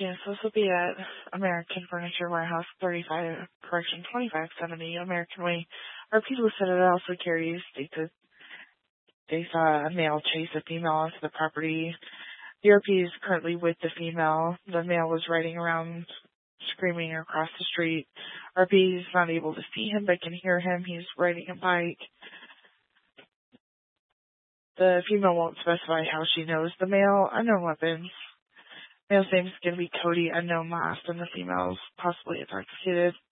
Yes, this will be at American Furniture Warehouse, 2570 American Way. RP listed it also carries states that they saw a male chase a female onto the property. The RP is currently with the female. The male was riding around screaming across the street. RP is not able to see him but can hear him. He's riding a bike. The female won't specify how she knows the male. Unknown weapons. Male's name is going to be Cody, unknown last, and the female's possibly intoxicated.